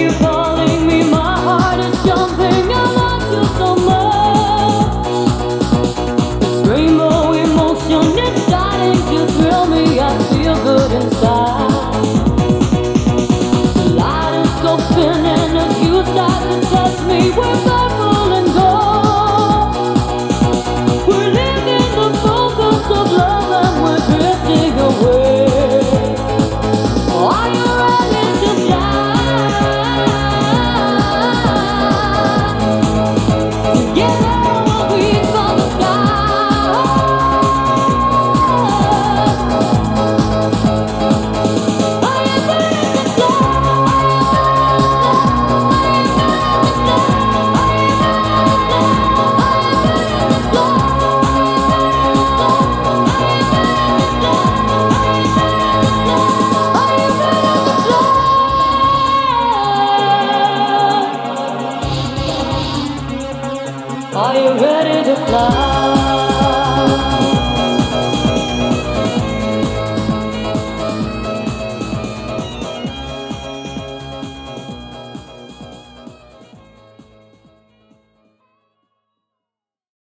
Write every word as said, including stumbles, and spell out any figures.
you're calling me, my heart is jumping. I love you so much. This rainbow emotion is starting to thrill me. I feel good inside. The light is so spinning as you start to touch me. We're purple and gold. We're living the focus of love and we're drifting away. Are you ready to fly? Together we'll reach for the sky. Are you ready to Are you ready to fly?